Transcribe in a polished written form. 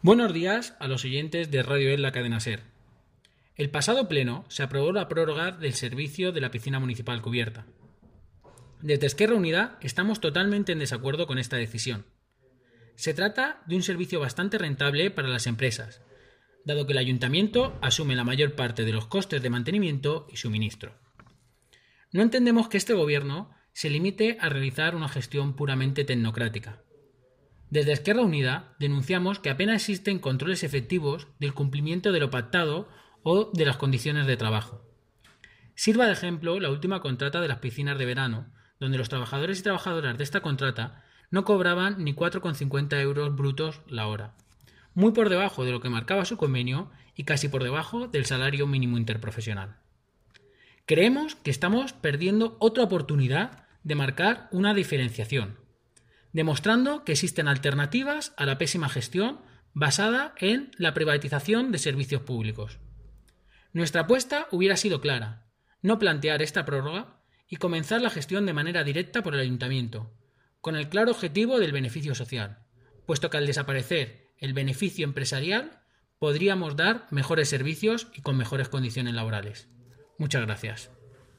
Buenos días a los oyentes de Radio La Cadena SER. El pasado pleno se aprobó la prórroga del servicio de la piscina municipal cubierta. Desde Esquerra Unida estamos totalmente en desacuerdo con esta decisión. Se trata de un servicio bastante rentable para las empresas, dado que el ayuntamiento asume la mayor parte de los costes de mantenimiento y suministro. No entendemos que este gobierno se limite a realizar una gestión puramente tecnocrática. Desde Esquerra Unida denunciamos que apenas existen controles efectivos del cumplimiento de lo pactado o de las condiciones de trabajo. Sirva de ejemplo la última contrata de las piscinas de verano, donde los trabajadores y trabajadoras de esta contrata no cobraban ni 4,50 euros brutos la hora, muy por debajo de lo que marcaba su convenio y casi por debajo del salario mínimo interprofesional. Creemos que estamos perdiendo otra oportunidad de marcar una diferenciación, demostrando que existen alternativas a la pésima gestión basada en la privatización de servicios públicos. Nuestra apuesta hubiera sido clara: no plantear esta prórroga y comenzar la gestión de manera directa por el ayuntamiento, con el claro objetivo del beneficio social, puesto que al desaparecer el beneficio empresarial podríamos dar mejores servicios y con mejores condiciones laborales. Muchas gracias.